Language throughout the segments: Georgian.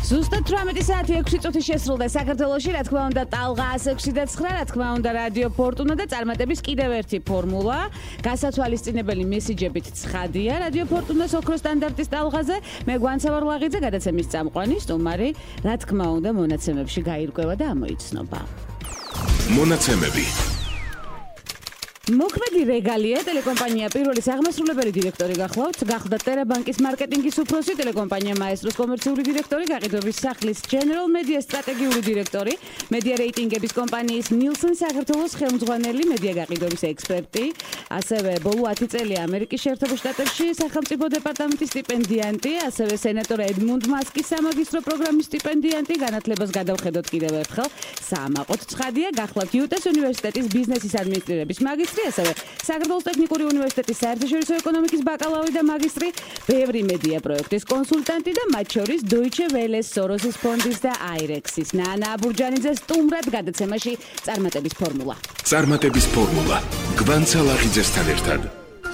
ზუსტად 18 საათი 6 წუთი შესრულდა საქართველოში, რა თქმა უნდა, ტალღა 106.9, რა თქმა უნდა, რადიო ფორტუნა და წარმატების კიდევ ერთი ფორმულა. გასათვალისწინებელი მესიჯებით ცხადია რადიო ფორტუნას ოქროს სტანდარტის ტალღაზე. მე გვანცავარ ლაღიძე, გადაცემის წამყვანი, სტუმარი, რა თქმა უნდა, მონაცემებში გაირკვევა და ამოიცნობა. მონაცემები. მოქმედი რეგალია ტელეკომპანია პირველი აღმასრულებელი დირექტორი გახდა ტერაბანკის მარკეტინგის უფროსი, ტელეკომპანია მაესტროს კომერციული დირექტორი, გაყიდვების სახლის General Media სტრატეგიული დირექტორი, მედია რეიტინგების კომპანიის Nielsen საქართველოს ხელმძღვანელი, მედია გაყიდვების ექსპერტი, ასევე ბოლო 10 წელი ამერიკის შეერთებულ შტატებში სახელმწიფო დეპარტამენტის სტიპენდიანტი, ასევე სენატორ ედმუნდ მასკის სამაგისტრო პროგრამის სტიპენდიანტი, განათლებას გადავხედოთ კიდევ ერთხელ. საამაყოდ ცხადია, გახლავთ იუტას უნივერსიტეტის ბიზნესის ადმინისტრირების მაგისტრი, ასევე საქართველოს ტექნიკური უნივერსიტეტის საერთაშორისო ეკონომიკის ბაკალავრი და მაგისტრი, ბევრი მედია პროექტის კონსულტანტი და მათ შორის Deutsche Welle, Soros's ფონდის და Airex-ის ნანა აბურჯანიძე სტუმრად გადაცემაში წარმატების ფორმულა. წარმატების ფორმულა. გვანცა ლაღიძესთან ერთად.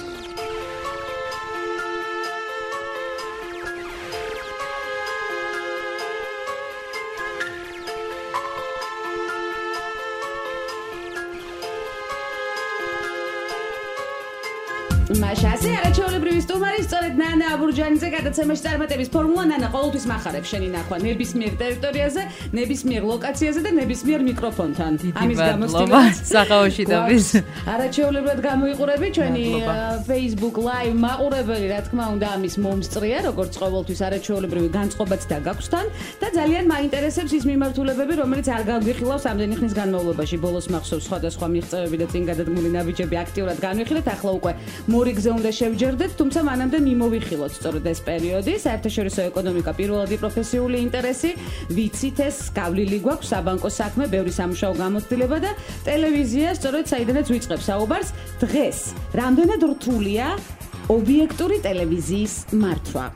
მაშასე არაჩვეულებრივი სტუმარი, სწორედ ნანა აბურჯანიძე გადაცემაში წარმატების ფორმულა. ნანა, ყოველთვის მახარებს შენი ნახვა ნებისმიერ ტერიტორიაზე, ნებისმიერ ლოკაციაზე და ნებისმიერ მიკროფონთან. ამის გამოსtildeა საღაოშიდობის. არაჩვეულებრივად გამოიყურები ჩვენი Facebook Live მაყურებელი, რა თქმა უნდა, ამის მომსწრია, როგორც ყოველთვის არაჩვეულებრივი განწყობაც და გაქვს თან და ძალიან მაინტერესებს ის მიმართულებები, რომელიც არ გავგიხილავს ამდენი ხნის განმავლობაში. ბოლოს მახსოვს სხვადასხვა მიღწევები და წინ გადადგმული ნაბიჯები აქტიურად განვიხილეთ, ახლა უკვე მორიგზე უნდა შევჯერდეთ, თუმცა მანამდე მიმოვიხილოთ სწორედ ეს პერიოდი. საერთაშორისო ეკონომიკა პირველადი პროფესიული ინტერესი, ვიცით ეს გავლილი გვაქვს საბანკო საქმე, ბევრი სამუშაო გამოცდილება და ტელევიზია სწორედ საიდანაც ვიწყებს საუბარს. დღეს რამდენად რთულია ობიექტური ტელევიზიის მართვა?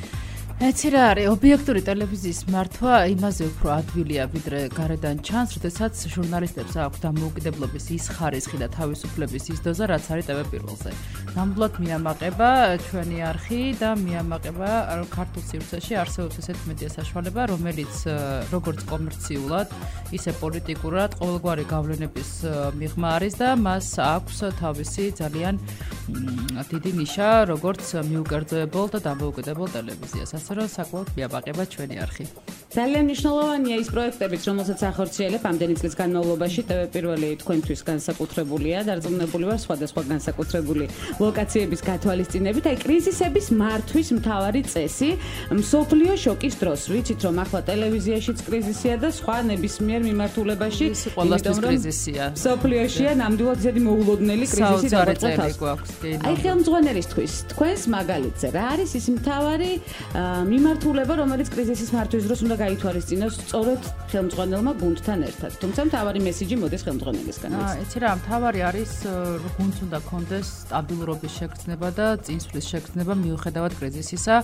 ეცი რა არის ობიექტური ტელევიზიის მართვა იმაზე უფრო ადვილია ვიდრე გარედან ჩანს, როდესაც ჟურნალისტებს აქვს დამოუკიდებლობის ის ხარისხი და თავისუფლების ის დოზა, რაც არის TV პირველზე. ნამდვილად მიამაყება ჩვენი არხი და მიამაყება ქართულ სივრცეში არსებობს ესეთ მედია საშუალება, რომელიც როგორც კომერციულად, ისე პოლიტიკურად ყოველგვარი გავლენების მიღმა არის და მას აქვს თავისი ძალიან დიდი ნიშა, როგორც მიუკერძოებელ და დამოუკიდებელ ტელევიზიას. რომ საკმაოდ მიაბაყება ჩვენი არხი. ძალიან მნიშვნელოვანია ის პროექტებიც, რომელსაც ახორციელებ ამდენი წლის განმავლობაში. TV პირველი თქვენთვის განსაკუთრებულია, დარწმუნებული ვარ სხვადასხვა განსაკუთრებული ლოკაციების გათვალისწინებით. აი კრიზისების მართვის მთავარი წესი მსოფლიო შოკის დროს. ვიცით რომ ახლა ტელევიზიაშიც კრიზისია და სხვა ნებისმიერ მიმართულებაში, ყველასთვის კრიზისია. მსოფლიოშია ნამდვილად ისეთი მოულოდნელი კრიზისი გვაქვს. აი ხელმძღვანელისთვის თქვენს მაგალითზე რა არის ის მთავარი მიმართულება, რომელიც კრიზისის მართვის დროს უნდა გაითვალისწინოს სწორედ ხელმძღვანელმა გუნდთან ერთად. თუმცა მთავარი მესიჯი მოდის ხელმძღვანელისგან. ეცი რა, მთავარი არის გუნდს უნდა კონდეს სტაბილურობის შეგრძნება და წინსვლის შეგრძნება მიუხედავად კრიზისისა.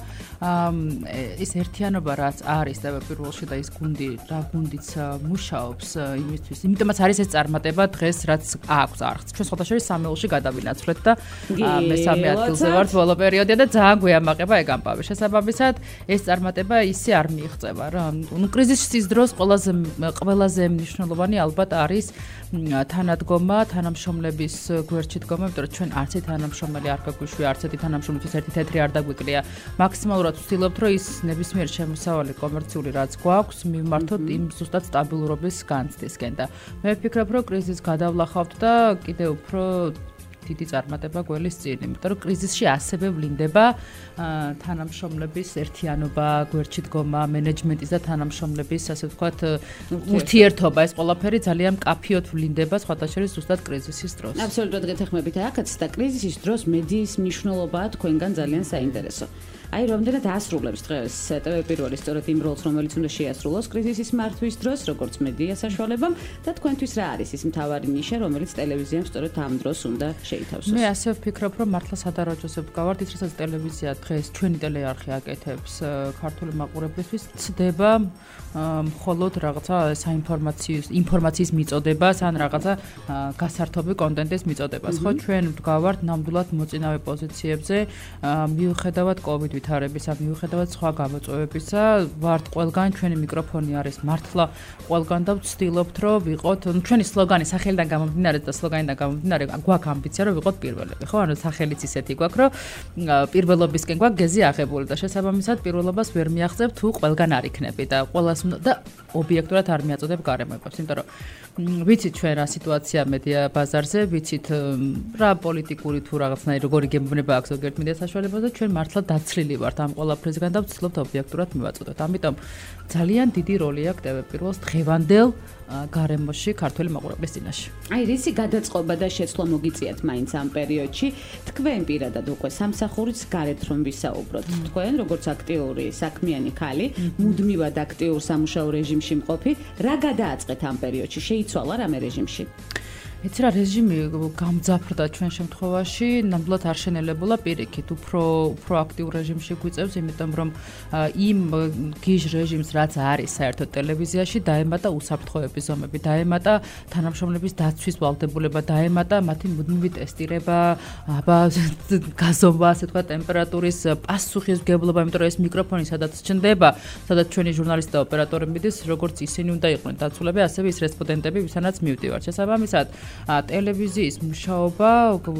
ის ერთიანობა რაც არის TV პირველში და ის გუნდი, რა გუნდიც მუშაობს იმისთვის. იმიტომაც არის ეს წარმატება დღეს რაც აქვს არხს. ჩვენ სხვადასხვა სამეულში გადავინაცვლეთ და მესამე ადგილზე ვართ ბოლო პერიოდია და ძალიან გვიამაყება ეგ ამბავი. შესაბამისად ეს წარმატება ისე არ მიიღწევა რა. კრიზისის დროს ყველაზე მნიშვნელოვანი ალბათ არის თანადგომა, თანამშრომლების გვერდში დგომა, იმიტომ რომ ჩვენ არც ერთი თანამშრომელი არ გაგვიშვია, არც ერთი თანამშრომლის ერთი თეთრი არ დაგვიკლია. მაქსიმალურად ვცდილობთ, რომ ის ნებისმიერ შემოსავალი კომერციული რაც გვაქვს, მივმართოთ იმ ზუსტად სტაბილურობის განცდისკენ და მე ვფიქრობ, რომ კრიზისს გადავლახავთ და კიდევ უფრო დიდი წარმატება გველის წინ, იმიტომ რომ კრიზისში ასევე ვლინდება თანამშრომლების ერთიანობა, გვერდში დგომა, მენეჯმენტის და თანამშრომლების, ასე ვთქვათ, ურთიერთობა. ეს ყველაფერი ძალიან მკაფიოდ ვლინდება სხვათა შორის ზუსტად კრიზისის დროს. აბსოლუტურად გეთანხმებით აქაც და კრიზისის დროს მედიის მნიშვნელობაა თქვენგან ძალიან საინტერესო. აი რამდენად ასრულებს დღეს TV პირველი სწორედ იმ როლს, რომელიც უნდა შეასრულოს კრიზისის მართვის დროს, როგორც მედია საშუალებამ და თქვენთვის რა არის ის მთავარი ნიშა, რომელიც ტელევიზიამ სწორედ ამ დროს უნდა შეითავსოს? მე ასე ვფიქრობ, რომ მართლა სადარაჯოსებ გავართ, ის რასაც ტელევიზია დღეს ჩვენი ტელეარხი აკეთებს ქართული მაყურებლისთვის, ცდება მხოლოდ რაღაცა ინფორმაციის მიწოდებას ან რაღაცა გასართობი კონტენტის მიწოდებას. ხო, ჩვენ ვდგავართ ნამდვილად მოწინავე პოზიციებზე, მიუხედავად COVID ვითარებისა მიუხედავად სხვა გამოწვევებისა ვართ ყველგან ჩვენი მიკროფონი არის მართლა ყველგან და ვცდილობთ რომ ვიყოთ ჩვენი სლოგანი სახელიდან გამომდინარე და სლოგანიდან გამომდინარე გვაქვს ამბიცია რომ ვიყოთ პირველები ხო ანუ სახელიც ისეთი გვაქვს რომ პირველობისკენ გვაქვს გეზი აღებული და შესაბამისად პირველობას ვერ მიაღწევ თუ ყველგან არ იქნები და ყველას და ობიექტურად არ მიაწოდებ გარემოებებს იმიტომ რომ ვიცით ჩვენ რა სიტუაცია მედია ბაზარზე ვიცით რა პოლიტიკური თუ რაღაცნაირი როგორი გემოვნება აქვს ზოგიერთ მედია საშუალებაზე და ჩვენ მართლა დაცლილი ვართ ამ ყველაფრისგან და ვცდილობთ ობიექტურად მივაწოდოთ ამიტომ ძალიან დიდი როლი აქვს TV პირველს დღევანდელ გარემოში ქართული მაყურებლის წინაშე. აი რისი გადაწყობა და შეცვლა მოგიწიათ მაინც ამ პერიოდში თქვენ პირადად უკვე სამსახურის გარეთ რომ ვისაუბროთ. თქვენ როგორც აქტიური საქმიანი ქალი, მუდმივად აქტიურ სამუშაო რეჟიმში მყოფი, რა გადააწყეთ ამ პერიოდში? შეიცვალა რამე რეჟიმში? იცი რა რეჟიმი გამძაფრდა ჩვენ შემთხვევაში, ნამდვილად არ შენელებულა პირიქით, უფრო აქტიურ რეჟიმში გვიწევს, იმიტომ რომ იმ გიჟ რეჟიმს რაც არის საერთოდ ტელევიზიაში დაემატა უსაფრთხოების ზომები, დაემატა თანამშრომლების დაცვის ვალდებულება, დაემატა მათი მუდმივი ტესტირება, გაზომვა, ასე თქვა, ტემპერატურის პასუხისმგებლობა, იმიტომ რომ ეს მიკროფონი სადაც ჩნდება, სადაც ჩვენი ჟურნალისტი და ოპერატორები მიდის, როგორც ისინი უნდა იყვნენ დაცულები, ასევე ის რესპონდენტები, ვისაც მივდივართ. შესაბამისად ტელევიზიის მუშაობა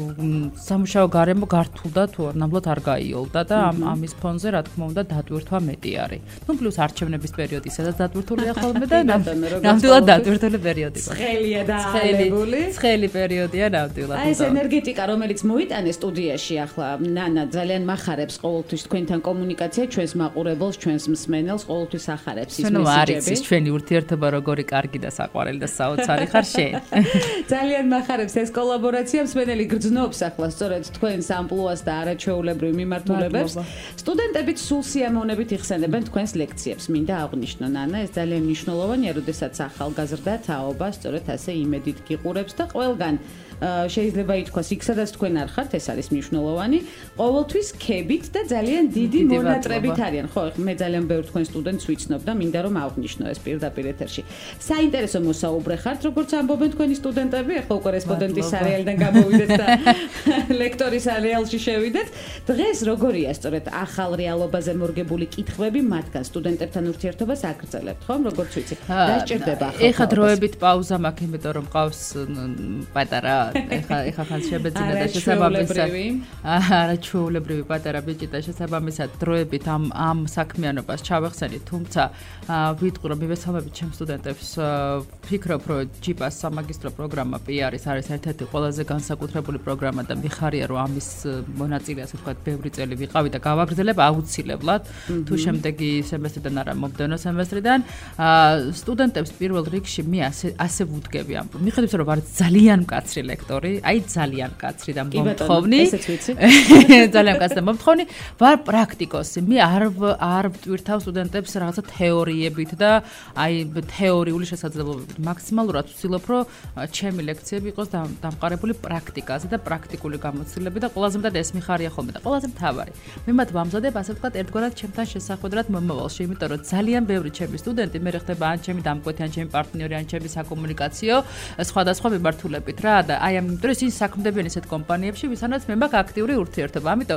სამუშაო გარემო გართულდა თუ ნამდვილად არ გაიოლდა და ამის ფონზე რა თქმა უნდა დატვირთვა მეტი არის. ნუ პლუს არჩევნების პერიოდი, სადაც დატვირთულია ხოლმე და ნამდვილად დატვირთული პერიოდი. ცხელია და აღებული. ცხელი პერიოდია ნამდვილად. აი ეს ენერგეტიკა რომელიც მოიტანე სტუდიაში ახლა ნანა ძალიან მახარებს ყოველთვის თქვენთან კომუნიკაცია, ჩვენს მაყურებელს, ჩვენს მსმენელს ყოველთვის ახარებს ის მესიჯები. არის ჩვენი ურთიერთობა როგორი კარგი და საყვარელი და საოცარი ხარ შენ. ძალიან მახარებს ეს კოლაბორაცია მსმენელი გრძნობს ახლა სწორედ თქვენს ამპლუას და არაჩვეულებრივ მიმართულებებს. სტუდენტებიც სულ სიამოვნებით იხსენებენ თქვენს ლექციებს. მინდა აღვნიშნო ნანა, ეს ძალიან მნიშვნელოვანია, როდესაც ახალგაზრდა თაობა სწორედ ასე იმედით გიყურებს და ყველგან შეიძლება ითქვას, იქ სადაც თქვენ არ ხართ, ეს არის მნიშვნელოვანი. ყოველთვის ქებით და ძალიან დიდი მონატრებით არიან. ხო, მე ძალიან ბევრ თქვენ სტუდენტს ვიცნობ და მინდა რომ აღვნიშნო ეს პირდაპირ ეთერში. საინტერესო მოსაუბრე ხართ, როგორც ამბობენ თქვენი სტუდენტები, ახლა უკვე რესპონდენტის არეალიდან გამოვიდეთ და ლექტორის არეალში შევიდეთ. დღეს როგორია სწორედ ახალ რეალობაზე მორგებული კითხვები მათგან სტუდენტებთან ურთიერთობას აგრძელებთ, ხომ? როგორც ვიცი. დასჭირდება ახლა. ეხა დროებით პაუზა მაქვს, იმიტომ რომ ყავს პატარა ეხა ხან შებეძინა და შესაბამისად არაჩვეულებრივი პატარა ბიჭი და შესაბამისად დროებით ამ საქმიანობას ჩავეხსენით, თუმცა ვიტყვი რომ მივესალმებით ჩემს სტუდენტებს, ვფიქრობ რომ ჯიპას სამაგისტრო პროგრამა PR-ის არის ერთ-ერთი ყველაზე განსაკუთრებული პროგრამა და მიხარია რომ ამის მონაწილე ასე ვთქვათ ბევრი წელი ვიყავი და გავაგრძელებ აუცილებლად თუ შემდეგი სემესტრიდან არა მომდევნო სემესტრიდან სტუდენტებს პირველ რიგში მე ასე ვუდგები ამ მიხედვით რომ ვარ ძალიან მკაცრი ლექტორი, აი ძალიან მკაცრი და მომთხოვნი. ესეც ვიცი. ძალიან მკაცრი და მომთხოვნი, ვარ პრაქტიკოსი. მე არ ვტვირთავ სტუდენტებს რაღაცა თეორიებით და აი თეორიული შესაძლებლობებით. მაქსიმალურად ვცდილობ რომ ჩემი ლექციები იყოს დამყარებული პრაქტიკაზე და პრაქტიკული გამოცდილებით და ყველაზე მეტად ეს მიხარია ხოლმე და ყველაზე მთავარი. მე მათ ვამზადებ ასე ვთქვათ ერთგვარად ჩემთან შესახვედრად მომავალში, იმიტომ რომ ძალიან ბევრი ჩემი სტუდენტი მე ხდება ან ჩემი დამკვეთი, ან ჩემი პარტნიორი, ან ჩემი საკომუნიკაციო სხვადასხვა მიმართულებით რა და აი ამ იმიტომ ისინი საქმდებიან ისეთ კომპანიებში, ვისანაც მე მაქვს აქტიური ურთიერთობა. ამიტომ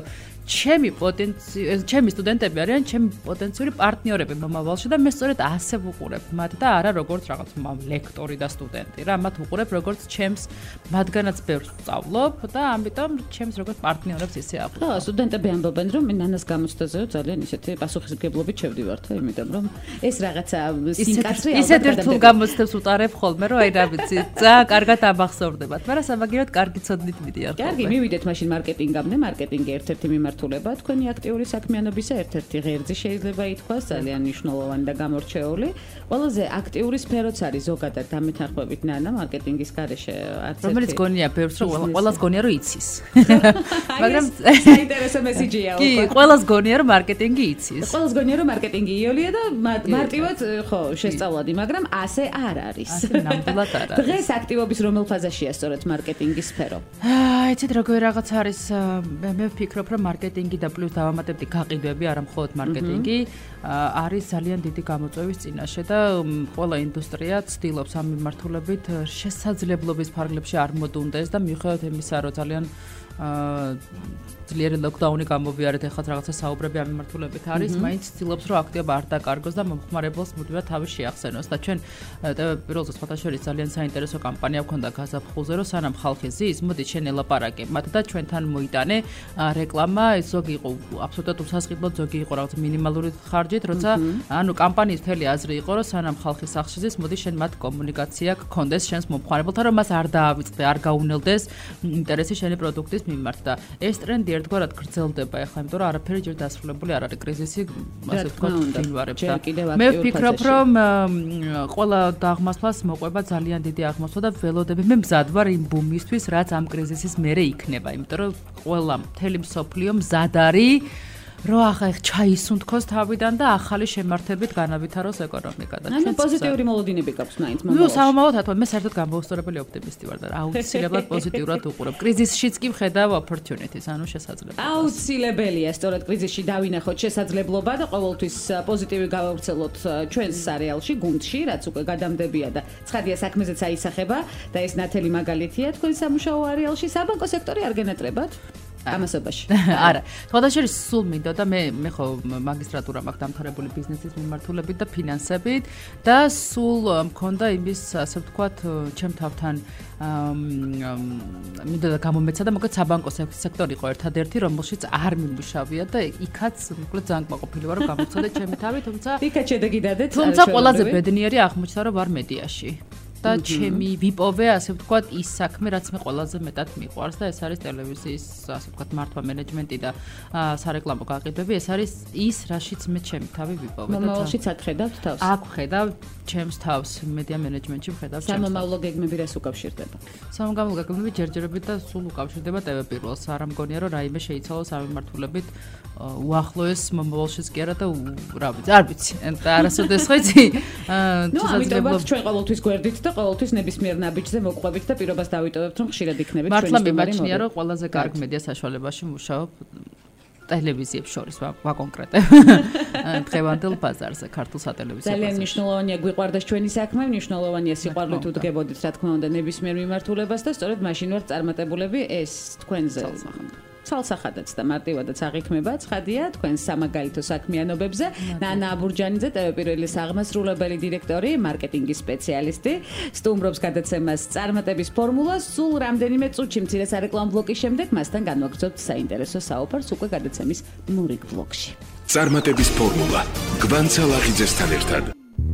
ჩემი სტუდენტები არიან ჩემი პოტენციური პარტნიორები მომავალში და მე სწორედ ასე ვუყურებ მათ და არა როგორც რაღაც ლექტორი და სტუდენტი რა, მათ ვუყურებ როგორც ჩემს მათგანაც ბევრს ვსწავლობ და ამიტომ ჩემს როგორც პარტნიორებს ისე აღვნიშნე. ხო, სტუდენტები ამბობენ რომ მე ნანას გამოცდაზე ძალიან ისეთი პასუხისმგებლობით შევდივართ, იმიტომ რომ ეს რაღაცა სინკაცრი ალბათ ისეთ რთულ გამოცდებს უტარებ ხოლმე რომ აი რა ვიცი, ძალიან კარგად ამახსოვრდებათ, მაგრამ სამაგიეროდ კარგი ცოდნით მიდიან. კარგი, მივიდეთ მაშინ მარკეტინგამდე. მარკეტინგი ერთ-ერთი მიმართულება თქვენი აქტიური საქმიანობისა, ერთ-ერთი ღერძი შეიძლება ითქვას, ძალიან მნიშვნელოვანი და გამორჩეული. ყველაზე აქტიური სფეროც არის ზოგადად დამეთანხმებით ნანა მარკეტინგის გარეშე არც ერთი. რომელიც გონია ბევრს რომ ყველას გონია რომ იცის. მაგრამ საინტერესო მესიჯია უკვე. კი, ყველას გონია რომ მარკეტინგი იცის. ყველას გონია რომ მარკეტინგი იოლია და მარტივად ხო შესწავლადი, მაგრამ ასე არ არის. ნამდვილად არ არის. დღეს აქტივობის რომელ ფაზაშია სწორედ მარკეტინგის სფერო? იცით როგორი რაღაც არის, მე ვფიქრობ რომ მარკეტინგი და პლუს დავამატებდი გაყიდვები, არა მხოლოდ მარკეტინგი, არის ძალიან დიდი გამოწვევის წინაშე და ყველა ინდუსტრია ცდილობს ამ მიმართულებით შესაძლებლობის ფარგლებში არ მოდუნდეს და მიუხედავად იმისა, რომ ძალიან ძლიერი ლოკდაუნი გამოვიარეთ, ეხლა რაღაცა საუბრები ამ მიმართულებით არის, მაინც ცდილობს რომ აქტივობა არ დაკარგოს და მომხმარებელს მუდმივად თავი შეახსენოს და ჩვენ პირველზე სხვათა შორის ძალიან საინტერესო კამპანია გვქონდა გაზაფხულზე, რომ სანამ ხალხი ზის, მოდი ჩვენ ელაპარაკე მათ და ჩვენთან მოიტანე რეკლამა, ეს ზოგი იყო აბსოლუტურად უსასყიდლო, ზოგი იყო რაღაც მინიმალური ხარჯით, როცა ანუ კამპანიის მთელი აზრი იყო, რომ სანამ ხალხი სახლში ზის, მოდი შენ მათ კომუნიკაცია გქონდეს შენს მომხმარებელთან, რომ მას არ დაავიწყდე, არ გაუნელდეს ინტერესი შენი პროდუქტის მიმართ და ეს ტრენდი ერთგვარად გრძელდება ახლა, იმიტომ რომ არაფერი ჯერ დასრულებული არ არის კრიზისი, ასე ვთქვათ, ვინვარებს და მე ვფიქრობ, რომ ყველა დაღმასვლას მოყვება ძალიან დიდი აღმასვლა და ველოდები მე მზად ვარ იმ ბუმისთვის, რაც ამ კრიზისის მერე იქნება, იმიტომ რომ ყველა მთელი მსოფლიო მზად არის რომ ახლა ჩაისუნთქოს თავიდან და ახალი შემართებით განავითაროს ეკონომიკა და ჩვენ პოზიტიური მოლოდინები გაქვს მაინც მომავალში. საომავად მე საერთოდ გამაუსწორებელი ოპტიმისტი ვარ და აუცილებლად პოზიტიურად უყურებ. კრიზისშიც კი ვხედავ opportunities, ანუ შესაძლებლობას. აუცილებელია სწორედ კრიზისში დავინახოთ შესაძლებლობა და ყოველთვის პოზიტივი გავავრცელოთ ჩვენს სარეალში, გუნდში, რაც უკვე გადამდებია და ცხადია საქმეზეც აისახება და ეს ნათელი მაგალითია თქვენ სამუშაო არეალში, საბანკო სექტორი არ გენატრებათ? ამასობაში. არა. თვალდაშორის სულ მინდა და მე ხო მაგისტრატურა მაქვს დამთავრებული ბიზნესის მიმართულებით და ფინანსებით და სულ მქონდა იმის, ასე ვთქვათ, ჩემ თავთან მინდა და გამომეცა და მოკლედ საბანკო სექტორი იყო ერთადერთი, რომელშიც არ მიმუშავია და იქაც მოკლედ ძალიან კმაყოფილი ვარ, რომ გამოცადე ჩემი თავი, თუმცა იქაც შედეგი დადეთ. თუმცა ყველაზე ბედნიერი აღმოჩნდა, რომ ვარ მედიაში. და ჩემი ვიპოვე, ასე ვთქვათ, ის საქმე, რაც მე ყველაზე მეტად მიყვარს და ეს არის ტელევიზიის, ასე ვთქვათ, მართვა მენეჯმენტი და სარეკლამო გაყიდვები, ეს არის ის, რაშიც მე ჩემი თავი ვიპოვე. მომავალშიც აქ ხედავთ თავს? აქ ვხედავ ჩემს თავს, მედია მენეჯმენტში ვხედავ ჩემს. სამომავლო გეგმები რას უკავშირდება? სამომავლო გეგმები ჯერჯერობით და სულ უკავშირდება TV პირველს. არ მგონია, რომ რაიმე შეიცვალოს ამ მიმართულებით უახლოეს მომავალშიც კი არა და რა ვიცი, არ ვიცი. არასოდეს ხო იცი? ნუ ამიტომაც ჩვენ ყოველთვის გვერდით და ყოველთვის ნებისმიერ ნაბიჯზე მოყვებით და პირობას დავიტოვებთ, რომ ხშირად იქნებით ჩვენი სტუმარი. მართლა მიმაჩნია, რომ ყველაზე კარგ მედია საშუალებაში მუშაობ ტელევიზიებს შორის ვაკონკრეტებ. დღევანდელ ბაზარზე, ქართულ სატელევიზიო ბაზარზე. ძალიან მნიშვნელოვანია გვიყვარდეს ჩვენი საქმე, მნიშვნელოვანია სიყვარულით უდგებოდით, რა თქმა უნდა, ნებისმიერ მიმართულებას და სწორედ მაშინ ვართ წარმატებულები ეს თქვენზე. ცალსახადაც და მარტივადაც აღიქმება ცხადია თქვენ სამაგალითო საქმიანობებზე. ნანა აბურჯანიძე, TV პირველის აღმასრულებელი დირექტორი, მარკეტინგის სპეციალისტი, სტუმრობს გადაცემას წარმატების ფორმულა. სულ რამდენიმე წუთში მცირე სარეკლამო ბლოკის შემდეგ მასთან განვაგრძობთ საინტერესო საუბარს უკვე გადაცემის მურიგ ბლოკში. წარმატების ფორმულა. გვანცა ლაღიძესთან ერთად.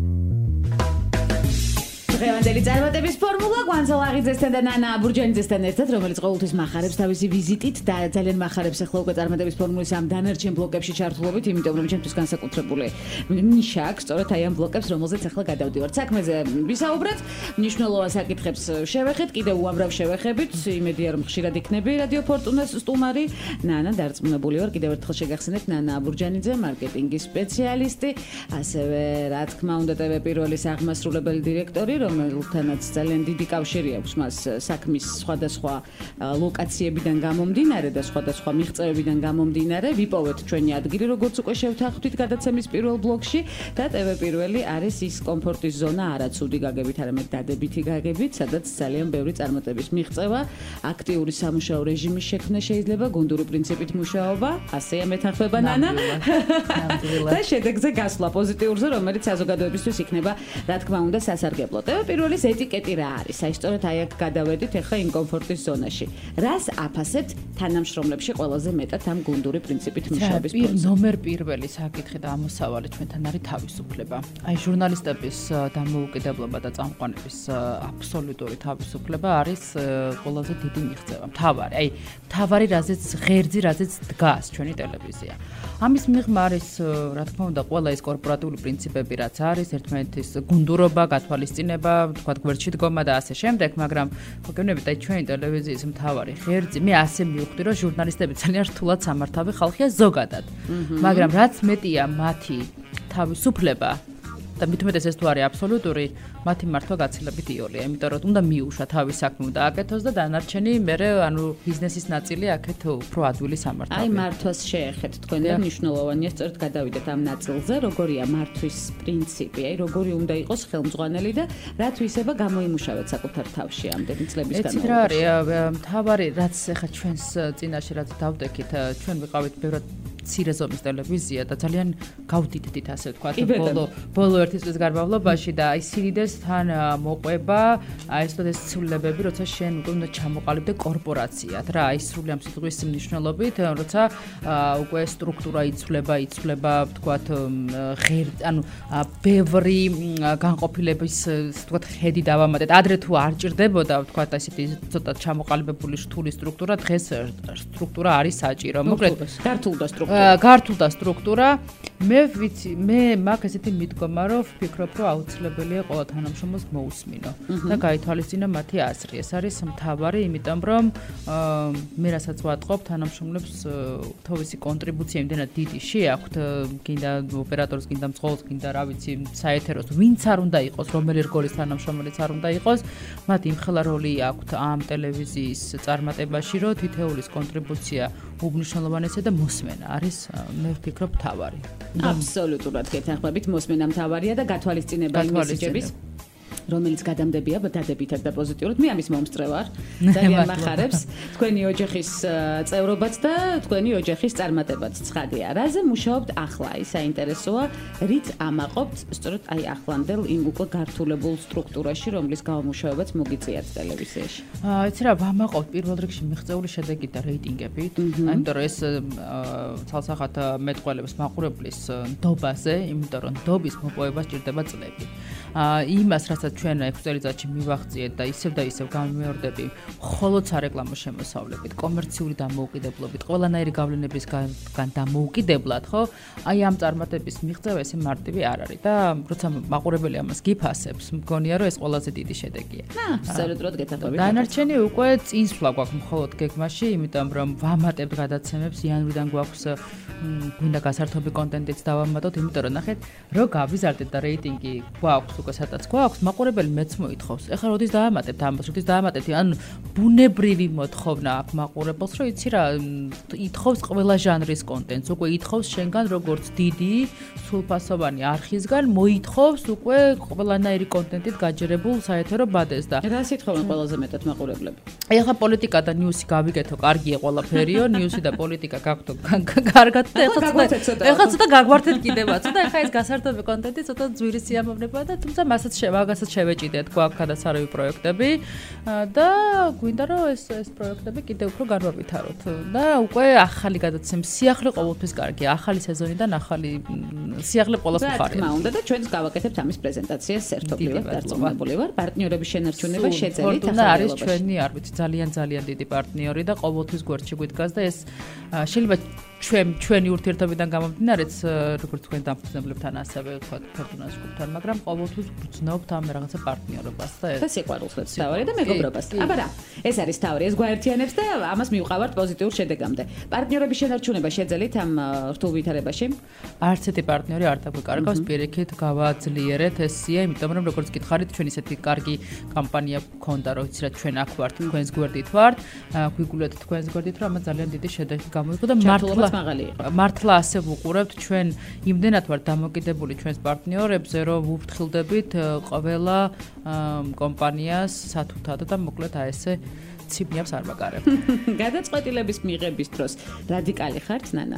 დღევანდელი წარმატების ფორმულა გვანცა ლაღიძესთან და ნანა აბურჯანიძესთან ერთად, რომელიც ყოველთვის მახარებს თავისი ვიზიტით და ძალიან მახარებს ახლა უკვე წარმატების ფორმულის ამ დანარჩენ ბლოკებში ჩართულობით, იმიტომ რომ ჩემთვის განსაკუთრებული ნიშა აქვს სწორედ აი ამ ბლოკებს, რომელზეც ახლა გადავდივართ. საქმეზე ვისაუბრეთ, მნიშვნელოვან საკითხებს შევეხეთ, კიდევ უამრავ შევეხებით, იმედია რომ ხშირად იქნები რადიო ფორტუნას სტუმარი. ნანა, დარწმუნებული ვარ, კიდევ ერთხელ შეგახსენებთ, ნანა აბურჯანიძე, მარკეტინგის სპეციალისტი, ასევე რა თქმა უნდა TV პირველის აღმასრულებელი დირექტორი, რომელთანაც ძალიან დიდი კავშირი აქვს მას საქმის სხვადასხვა ლოკაციებიდან გამომდინარე და სხვადასხვა მიღწევებიდან გამომდინარე. ვიპოვეთ ჩვენი ადგილი, როგორც უკვე შევთანხმდით გადაცემის პირველ ბლოკში და TV პირველი არის ის კომფორტის ზონა, არაცუდი გაგებით, არამედ დადებითი გაგებით, სადაც ძალიან ბევრი წარმატების მიღწევა, აქტიური სამუშაო რეჟიმის შექმნა შეიძლება, გუნდური პრინციპით მუშაობა, ასეა მეთანხმება ნანა. და შედეგზე გასვლა პოზიტიურზე, რომელიც საზოგადოებისთვის იქნება, რა თქმა უნდა, სასარგებლო. პირველის ეტიკეტი რა არის? აი სწორედ აი აქ გადავედით ახლა იმ კომფორტის ზონაში. რას აფასებთ თანამშრომლებში ყველაზე მეტად ამ გუნდური პრინციპით მუშაობის პროცესში? ნომერ პირველი საკითხი და ამოსავალი ჩვენთან არის თავისუფლება. აი ჟურნალისტების დამოუკიდებლობა და წამყვანების აბსოლუტური თავისუფლება არის ყველაზე დიდი მიღწევა. მთავარი, აი მთავარი რაზეც ღერძი, რაზეც დგას ჩვენი ტელევიზია. ამის მიღმა არის, რა თქმა უნდა, ყველა ის კორპორატიული პრინციპები, რაც არის, ერთმანეთის გუნდურობა, გათვალისწინება, თქვა გვერდში დგომა და ასე შემდეგ, მაგრამ მოგეუბნებით, აი ჩვენი ტელევიზიის მთავარი ღერძი, მე ასე მივხვდი, რომ ჟურნალისტები ძალიან რთულად სამართავი ხალხია ზოგადად. მაგრამ რაც მეტია მათი თავისუფლება, და მით უმეტეს ეს თუ არის აბსოლუტური, მათი მართვა გაცილებით იოლია, იმიტომ რომ უნდა მიუშვა თავის საქმე უნდა აკეთოს და დანარჩენი მერე ანუ ბიზნესის ნაწილი აქეთ უფრო ადვილი სამართალია. აი მართვას შეეხეთ თქვენ და მნიშვნელოვანია სწორედ გადავიდეთ ამ ნაწილზე, როგორია მართვის პრინციპი, აი როგორი უნდა იყოს ხელმძღვანელი და რა თვისება გამოიმუშავეთ საკუთარ თავში ამდენი წლების განმავლობაში. ეცით რა არის, მთავარი რაც ახლა ჩვენს წინაშე რაც დავდექით, ჩვენ ვიყავით ბევრად მცირე ზომის ტელევიზია და ძალიან გავდიდდით ასე ვთქვათ ბოლო ერთი წლის განმავლობაში და აი სირიდეს თან მოყვება აი ეს ცვლილებები როცა შენ უკვე უნდა ჩამოყალიბდე კორპორაციად რა აი სრული ამ სიტყვის მნიშვნელობით როცა უკვე სტრუქტურა იცვლება ვთქვათ ანუ ბევრი განყოფილების ვთქვათ ხედი დავამატეთ ადრე თუ არ ჭირდებოდა ვთქვათ ესეთი ცოტა ჩამოყალიბებული რთული სტრუქტურა დღეს სტრუქტურა არის საჭირო მოკლედ გართულდა სტრუქტურა მე მაგ ესეთი მიდგომა რომ ვფიქრობ რომ აუცილებელია ყველა თანამშრომელს მოусმინო და გაითვალისწინო მათი აზრი ეს არის მთავარი იმიტომ რომ მე რასაც ვატყობ თანამშრომლებს თავისი კონტრიბუცია იმდენად დიდი შეაქვთ გინდა ოპერატორს გინდა მძღოლს გინდა რა ვიცი საეთეროს ვინც არ უნდა იყოს რომელი რგოლის თანამშრომელიც არ უნდა იყოს მათ იმხელა როლი აქვთ ამ ტელევიზიის წარმატებაში რომ თითოეულის კონტრიბუცია უგნიშნელოვანესია და მოსმენა არის მე ვფიქრობ მთავარი. აბსოლუტურად გეთანხმებით მოსმენა მთავარია და გათვალისწინება იმისჯების რომელიც გადამდებია დადებითად და პოზიტიურად მე ამის მომსწრე ვარ ძალიან მახარებს თქვენი ოჯახის წევრობაც და თქვენი ოჯახის წარმატებაც ცხადია რაზე მუშაობთ ახლა აი საინტერესოა რით ამაყობთ სწორედ აი ახლანდელ იმ უკვე გართულებულ სტრუქტურაში რომლის გამომუშავებაც მოგიწიათ ტელევიზიაში იცი რა ვამაყობთ პირველ რიგში მიღწეული შედეგით და რეიტინგებით იმიტომ რომ ეს ცალსახად მეტყველებს მაყურებლის ნდობაზე იმიტომ რომ ნდობის მოპოვება სჭირდება წლები იმას რასაც ჩვენ 6 წელიწადში მივახციეთ და ისევ გამიმეორდები მხოლოდ სარეკლამო შემოსავლებით, კომერციული დამოუკიდებლობით, ყველანაირი გავლენებისგან დამოუკიდებლად, ხო? აი ამ წარმატების მიღწევა ესე მარტივი არ არის და როცა მაყურებელი ამას გიფასებს, მგონია რომ ეს ყველაზე დიდი შედეგია. აბსოლუტურად გეთანხმებით. დანარჩენი უკვე წინსვლა გვაქვს მხოლოდ გეგმაში, იმიტომ რომ ვამატებთ გადაცემებს, იანვრიდან გვაქვს გვინდა გასართობი კონტენტიც დავამატოთ, იმიტომ რომ ნახეთ, რო გავიზარდეთ და რეიტინგი გვაქვს უკვე სადაც გვაქვს მაყურებელი მეც მოითხოვს. ეხლა როდის დაამატებთ ამას, როდის დაამატებთ? ანუ ბუნებრივი მოთხოვნა აქვს მაყურებელს, რომ იცი რა, ითხოვს ყველა ჟანრის კონტენტს, უკვე ითხოვს შენგან როგორც დიდი, სრულფასოვანი არხისგან, მოითხოვს უკვე ყველანაირი კონტენტით გაჯერებულ საეთერო ბადეს და რას ითხოვენ ყველაზე მეტად მაყურებლები? ეხლა პოლიტიკა და ნიუსი გავიგეთო, კარგია ყველაფერიო, ნიუსი და პოლიტიკა გაგვთო კარგად და ეხლა ცოტა გაგვართეთ კიდევაც და ეხლა ეს გასართობი კონტენტი ცოტა ძვირი სიამოვნებაა და თუმცა მასაც შევეჭიდეთ გვაქვს გადასარევი პროექტები და გვინდა რომ ეს პროექტები კიდევ უფრო განვავითაროთ და უკვე ახალი გადაცემის სიახლე ყოველთვის კარგია ახალი სეზონიდან ახალი სიახლე ყოველს მხარია. რა თქმა უნდა და ჩვენც გავაკეთებთ ამის პრეზენტაციას ერთობლივად დარწმუნებული ვარ პარტნიორების შენარჩუნება შეძელით ახლა არის ჩვენი არ ვიცი ძალიან დიდი პარტნიორი და ყოველთვის გვერდში გვიდგას და ეს შეიძლება ჩვენი ურთიერთობიდან გამომდინარეც როგორც თქვენ დამფუძნებლებთან ასევე ვთქვათ ფორტუნას ჯგუფთან მაგრამ ყოველთვის გვწნობთ ამ რაღაცა პარტნიორობას და სიყვარულს თავარი და მეგობრობას. აბა რა ეს არის თავი ეს გვაერთიანებს და ამას მივყავართ პოზიტიურ შედეგამდე. პარტნიორების შენარჩუნება შეძელით ამ რთულ ვითარებაში? არც ერთი პარტნიორი არ დაგვიკარგავს პირიქით გავაძლიერეთ ესია იმიტომ რომ როგორც გითხარით ჩვენ ისეთი კარგი კამპანია გქონდა რომ იცი რა ჩვენ აქ ვართ თქვენს გვერდით ვართ გვიგულეთ თქვენს გვერდით რომ ამას ძალიან დიდი შედეგი გამოიღო და მართლა ასე ვუყურებთ ჩვენ იმდენად ვართ დამოკიდებული ჩვენს პარტნიორებზე რომ ვუფრთხილდებით ყველა კომპანიას სათუთად და მოკლედ აი ესე ციბნიებს არ მაგარებ. გადაწყვეტილების მიღების დროს რადიკალი ხართ ნანა?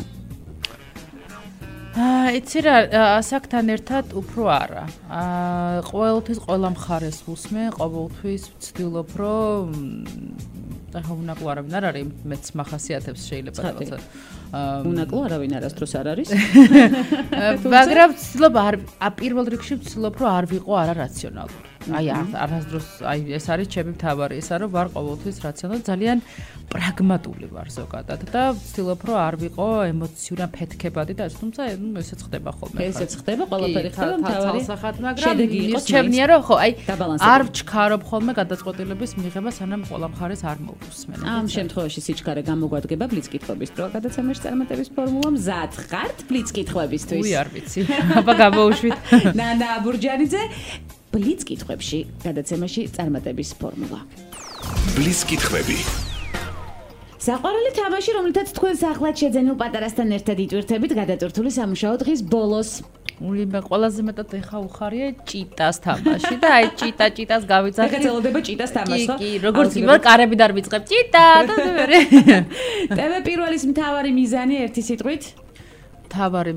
იცი რა ასაკთან ერთად უფრო არა. ყოველთვის ყველა მხარეს ვუსმენ, ყოველთვის ვცდილობ რომ ახლა უნაკლო არავინ არ არის მეც მახასიათებს შეიძლება რაღაცა უნაკლო არავინ არასდროს არ არის მაგრამ ვცდილობ არ პირველ რიგში ვცდილობ რომ არ ვიყო არარაციონალური აი არასდროს აი ეს არის ჩემი მთავარი ისა რომ ვარ ყოველთვის რაციონალური ძალიან პრაგმატული ვარ ზოგადად და ვცდილობ რომ არ ვიყო ემოციური ფეთქებადი და თუმცა ესეც ხდება ხოლმე ესეც ხდება ყველაფერი ხდება მთავარი თვალსახად მაგრამ მირჩევნია რომ ხო აი არ ვჩქარობ ხოლმე გადაწყვეტილების მიღება სანამ ყველა მხარეს არ მოვუსმენ ამ შემთხვევაში სიჩქარე გამოგვადგება ბლიც კითხვების დრო გადაცემაში წარმატების ფორმულა მზად ხართ ბლიც კითხვებისთვის უი არ ვიცი აბა გამოუშვით ნანა აბურჯანიძე ბლიც კითხვებში გადაცემაში წარმატების ფორმულა ბლიც კითხვები საყვარელი თამაში რომელთაც თქვენ სახლად შეძენილ პატარასთან ერთად იტვირთებით გადატვირთული სამუშაო დღის ბოლოს ული მე ყველაზე მეტად ეხა უხარია ჭიტას თამაში და აი ჭიტას გავიძახე ეხა ჭიტას თამაში ხო კი როგორც იმარ კარები და არ ვიწყებ ჭიტა და მე ტევე პირველის მთავარი მიზანი ერთი სიტყვით მთავარი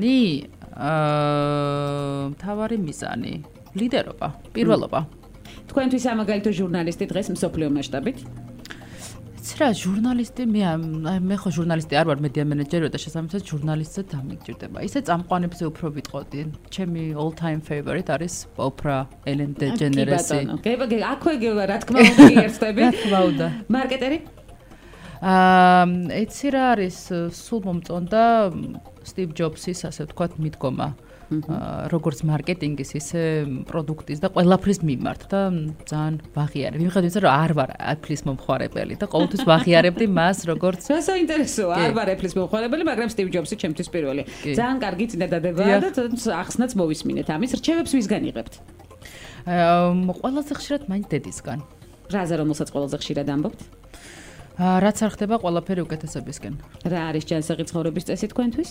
მიზანი ლიდერობა პირველობა თქვენთვის ამაგალითო ჟურნალისტი დღეს მსოფლიო მასშტაბით რა ჟურნალისტი მე ხო ჟურნალისტი არ ვარ მედია მენეჯერი და შესაბამისად ჟურნალისტზე დამიგჭირდება ისე წამყვანებზე უფრო ვიტყოდი ჩემი all time favorite არის Oprah Ellen DeGeneres აქვე რა თქმა უნდა გიერთდები რა თქმა უნდა მარკეტერი ეცი რა არის სულ მომწონდა Steve Jobs-ის ასე ვთქვათ მიდგომა როგორც მარკეტინგის ისე პროდუქტის და ყველაფრის მიმართ და ძალიან ვაღიარებ. მიუხედავად იმისა, რომ არ ვარ Apple-ის მომხმარებელი და ყოველთვის ვაღიარებდი მას როგორც რა საინტერესოა, არ ვარ Apple-ის მომხმარებელი, მაგრამ Steve Jobs-ი ჩემთვის პირველი. ძალიან კარგი წინადადებაა და ახსნაც მოვისმინეთ ამის. რჩევებს ვისგან იღებთ? ყველაზე ხშირად მაინც დედისგან. რაზე რომელსაც ყველაზე ხშირად ამბობთ? რაც არ ხდება ყველაფერი უკეთესებისკენ. რა არის ჯანსაღი ცხოვრების წესი თქვენთვის?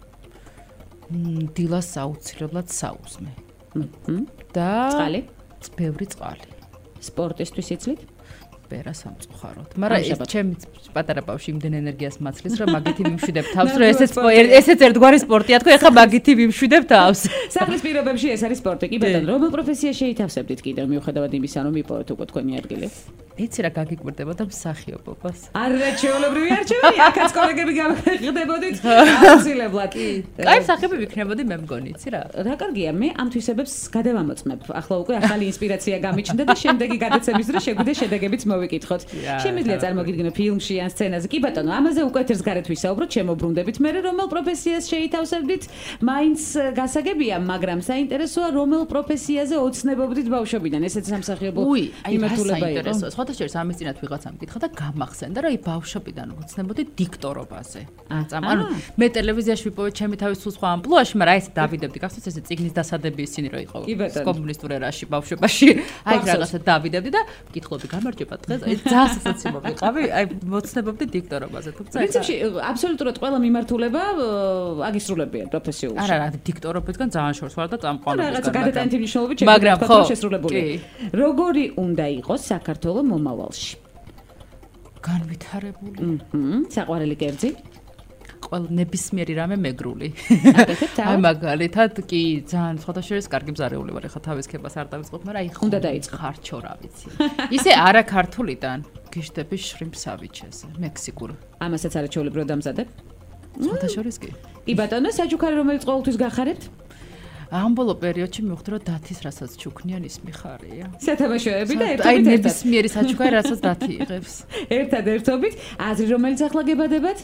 დილას აუცილებლად საუზმე. და წყალი? ბევრი წყალი. სპორტისთვის იცლით? ბერა სამწუხაროდ. მაგრამ ეს ჩემი პატარა ბავშვი იმდენ ენერგიას მაცლის, რომ მაგითი მიმშვიდებ თავს, რომ ესეც ერთგვარი სპორტია თქო, ეხლა მაგითი მიმშვიდებ თავს. სახლის პირობებში ეს არის სპორტი. კი ბატონო, რომელ პროფესიაში შეითავსებდით კიდევ მიუხედავად იმისა, რომ მიპოვეთ უკვე თქვენი ადგილი? იცი რა გაგიკვირდებოდა მსახიობობას. არა ჩვეულებრივი არჩევანი, აქაც კოლეგები გამხდებოდით. აუცილებლად. კაი მსახიობი ვიქნებოდი მე მგონი, იცი რა. რა კარგია, მე ამ თვისებებს გადავამოწმებ. ახლა უკვე ახალი ინსპირაცია გამიჩნდა და შემდეგი გადაცემის დროს შეგვიძლია შედეგებიც მოვიკითხოთ. შემიძლია წარმოგიდგინო ფილმში ან სცენაზე. კი ბატონო, ამაზე უკვე ერთს გარეთ ვისაუბროთ, შემოbrundებით მე რომელ პროფესიას შეითავსებდით? მაინც გასაგებია, მაგრამ საინტერესოა რომელ პროფესიაზე ოცნებობდით ბავშვობიდან. ესეც სამსახიობო იმართულება იყო. შორის ამის წინათ ვიღაცამ მკითხა და გამახსენდა რომ ბავშვობიდან ვოცნებოდი დიქტორობაზე. ანუ მე ტელევიზიაში ვიპოვე ჩემი თავის სულ სხვა ამპლუაში, მაგრამ აი ეს დავიდებდი, გახსოვთ ესე წიგნის დასადები ისინი რო იყო კომუნისტურ ერაში ბავშვობაში. აი რაღაცა დავიდებდი და მკითხლობდი გამარჯობა დღეს ეს ძალიან სასაცილო ვიყავი, აი ვოცნებობდი დიქტორობაზე. თუმცა პრინციპში აბსოლუტურად ყველა მიმართულება აგისრულებია პროფესიულში. არა, დიქტორობისგან ძალიან შორს ვარ და წამყვანობისგან. რაღაცა გადატანითი მნიშვნელობით შეგვიძლია შესრულებული. როგორი უნდა იყოს საქართველოს მომავალში? განვითარებული. საყვარელი კერძი? ყველა ნებისმიერი რამე მეგრული. აი მაგალითად კი ძალიან სხვადასხვა კარგი მზარეული ვარ, ეხლა თავის ქებას არ დავიწყებ, მაგრამ აი უნდა დაიწყო ხარჩო რა ვიცი. ისე არა ქართულიდან გიშტები შრიმპსავიჩეზე, მექსიკურ. ამასაც არაჩვეულებრივ დამზადებ? სხვადასხვა კი. კი ბატონო, საჩუქარი რომელიც ყოველთვის გახარებთ? ამ ბოლო პერიოდში მივხვდი რომ დათის რასაც ჩუქნიან ის მიხარია. სათამაშოები და ერთობით აი ნებისმიერი საჩუქარი რასაც დათი იღებს. ერთადერთობით აზრი რომელიც ახლა გებადებათ?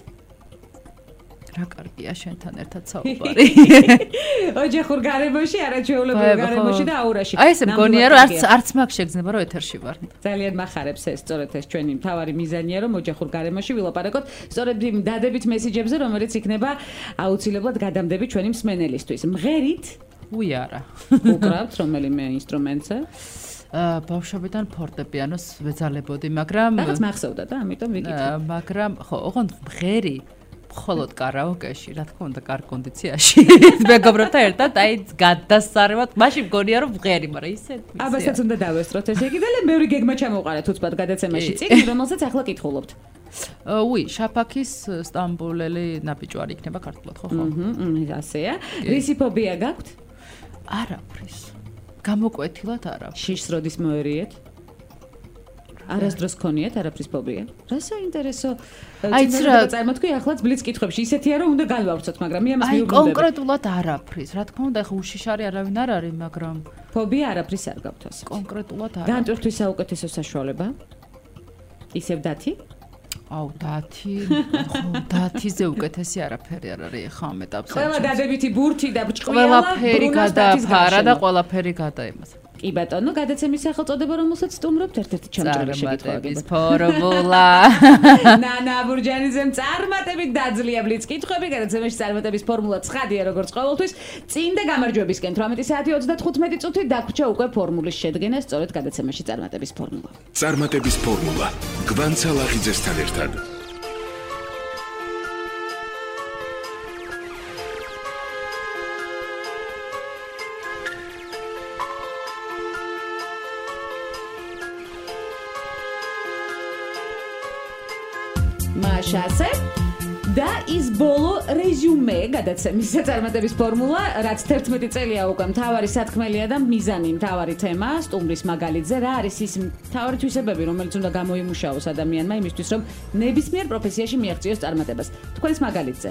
რა კარგია შენთან ერთად საუბარი. ოჯახურ გარემოში, არაჩვეულებრივ გარემოში და აურაში. აი ესე მგონია რომ არც მაგ შეგრძნება რომ ეთერში ვარ. ძალიან მახარებს ეს, სწორედ ეს ჩვენი მთავარი მიზანია რომ ოჯახურ გარემოში ვილაპარაკოთ სწორედ იმ დადებით მესიჯებზე, რომელიც იქნება აუცილებლად გადამდები ჩვენი მსმენელისთვის. მღერით? უი არა. უკრავთ რომელიმე ინსტრუმენტზე? ბავშვობიდან ფორტეპიანოს ვეძალებოდი, მაგრამ რაღაც მახსოვდა და ამიტომ ვიკითხე. მაგრამ ხო, ოღონდ მღერი მხოლოდ კარაოკეში, რა თქმა უნდა, კარგ კონდიციაში. მეგობრებთან ერთად, აი გადასარევად, მაშინ მგონია რომ მღერი, მაგრამ ისე. აბასაც უნდა დავესწროთ ესე იგი და მეორე გეგმა ჩამოვყარეთ უცბად გადაცემაში წიგნი, რომელსაც ახლა კითხულობთ. უი, შაფაქის სტამბოლელი ნაბიჯვარი იქნება ქართულად, ხო? ასეა. რისი ფობია გაქვთ? არაფრის. გამოკვეთილად არა. შიშს როდის მოერიეთ? არასდროს გქონიათ არაფრის ფობია? რა საინტერესო. აი რა წარმოვთქვი ახლაც ბლიც კითხვებში ისეთია რომ უნდა განვავრცოთ, მაგრამ მე ამას მიუღებდი. აი კონკრეტულად არაფრის. რა თქმა უნდა, ეხა უშიშარი არავინ არ არის, მაგრამ ფობია არაფრის არ გაქვთ ასე. კონკრეტულად არა. განტვირთვის საუკეთესო საშუალება? ისევ დათი? აუ დათიზე უკეთესი არაფერი არ არის ახლა ამ ეტაპზე. ყველა დადებითი ბურთი და ბრჭყვიალა ყველაფერი გადააფარა და ყველაფერი გადაემასა. კი ბატონო, გადაცემის სახელწოდება რომელსაც სტუმრობთ ერთ-ერთი ჩამჭრელი შეკითხვები. ფორმულა. ნანა ბურჯანიძემ წარმატებით დაძლია ბლიც კითხვები, გადაცემაში წარმატების ფორმულა ცხადია როგორც ყოველთვის. წინ და გამარჯვებისკენ 18 საათი 35 წუთი დაგვრჩა უკვე ფორმულის შედგენა, სწორედ გადაცემაში წარმატების ფორმულა. წარმატების ფორმულა. გვანცა ლაღიძესთან ერთად. მაშასე და ის ბოლო რეზიუმე გადაცემის წარმატების ფორმულა, რაც 11 წელია უკვე მთავარი სათქმელია და მიზანი, მთავარი თემა სტუმრის მაგალითზე, რა არის ის მთავარი თვისებები, რომელიც უნდა გამოიმუშაოს ადამიანმა იმისთვის, რომ ნებისმიერ პროფესიაში მიაღწიოს წარმატებას. თქვენს მაგალითზე.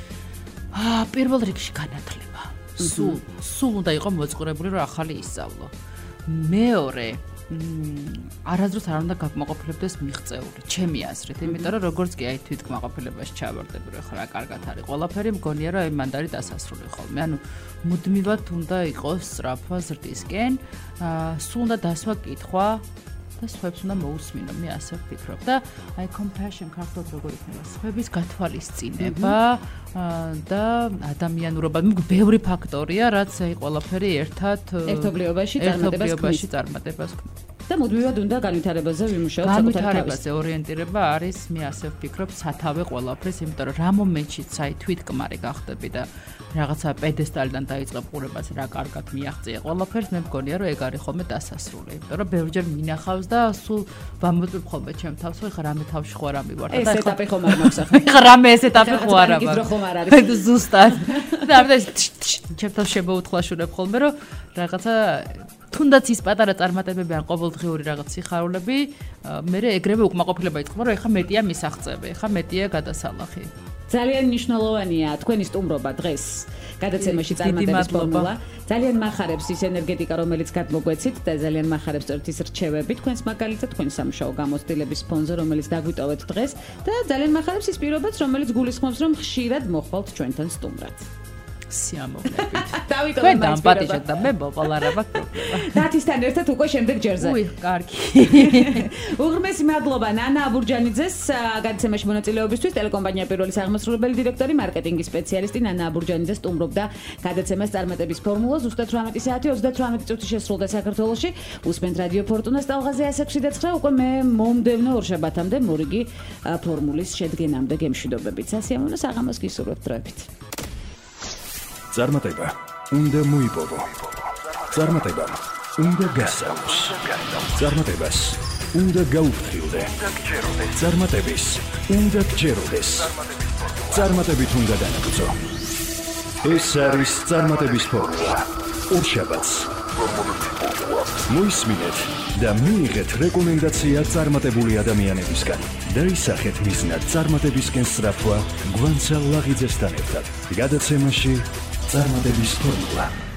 პირველ რიგში განათლება. სულ უნდა იყო მოწყურებული, რომ ახალი ისწავლო. მეორე არასდროს არ უნდა გაკმაყოფილებდეს მიღწეული, ჩემი აზრით, იმიტომ რომ როგორც კი აი თვითკმაყოფილებაში ჩავარდები, რომ ხა რა კარგად არის ყველაფერი, მგონია რომ აი მან არის დასასრული ხოლმე. ანუ მუდმივად უნდა იყოს სწრაფვა ზრდისკენ, სულ უნდა დასვა კითხვა და სხვებს უნდა მოусმინო, მე ასე ვფიქრობ და აი compassion ქართულად როგორ იქნება, სხვების გათვალისწინება და ადამიანურობა, ბევრი ფაქტორია, რაც აი ყველაფერი ერთობლიობაში წარმატებას და მუდმივად უნდა განვითარებაზე ვიმუშაოთ, განვითარებაზე ორიენტირება არის, მე ასე ვფიქრობ, სათავე ყველაფრის, იმიტომ რომ რა მომენტშიც აი თვითკმარი გახდები და რაღაცა პედესტალიდან დაიწყებ ყურებას, რა კარგად მიაღწია ყველაფერს, მე მგონია რომ ეგ არის ხოლმე დასასრული, იმიტომ რომ ბევრჯერ მინახავს და სულ ვამოწმებ ხოლმე ჩემ თავს, ხო ეხლა რამე თავში ხო არ ამივარ და ეს ეტაპი ხომ არ მაქვს ახლა. ეხლა რამე ეს ეტაპი ხო არ აქვს. ხო არ არის. ზუსტად. და ამ ჩემ თავს შემოუთქლაშურებ ხოლმე რომ რაღაცა თუნდაც ის პატარა წარმატებები ან ყოველდღიური რაღაც სიხარულები, მე ეგრევე უკმაყოფილება იწყება, რომ ეხლა მეტია მისაღწევი, ეხლა მეტია გადასალახი. ძალიან მნიშვნელოვანია თქვენი სტუმრობა დღეს გადაცემაში წარმატების ფორმულა. ძალიან მახარებს ის ენერგეტიკა, რომელიც გადმოგვეცით და ძალიან მახარებს სწორედ ის რჩევები თქვენს მაგალითად, თქვენი სამუშაო გამოცდილების ფონზე, რომელიც დაგვიტოვეთ დღეს და ძალიან მახარებს ის პირობაც, რომელიც გულისხმობს, რომ ხშირად მოხვალთ ჩვენთან სტუმრად. სიამოვნებით. დავიტოვე დამპატიჟეთ და მე მოვყოლ არა მაქვს პრობლემა. დათისთან ერთად უკვე შემდეგ ჯერზე. უი, კარგი. უღრმესი მადლობა ნანა აბურჯანიძეს გადაცემაში მონაწილეობისთვის. ტელეკომპანია პირველი აღმასრულებელი დირექტორი, მარკეტინგის სპეციალისტი ნანა აბურჯანიძე სტუმრობდა გადაცემას წარმატების ფორმულა. ზუსტად 18 საათი 38 წუთი შესრულდა საქართველოში. უსმენთ რადიო ფორტუნას ტალღაზე 109 უკვე მე მომდევნო ორშაბათამდე მორიგი ფორმულის შედგენამდე გემშვიდობებით. სასიამოვნო საღამოს გისურვებთ დროებით. წარმატება უნდა მოიპოვო. წარმატება უნდა გასაუს. წარმატებას უნდა გაუფრთხილდე. წარმატების უნდა გჯეროდეს. წარმატებით უნდა განაგრძო. ეს არის წარმატების ფორმულა. ორშაბათს მოისმინეთ და მიიღეთ რეკომენდაცია წარმატებული ადამიანებისგან. დაისახეთ მიზნად წარმატებისკენ სწრაფვა გვანცა ლაღიძესთან ერთად. გადაცემაში წარმატების ფორმულა.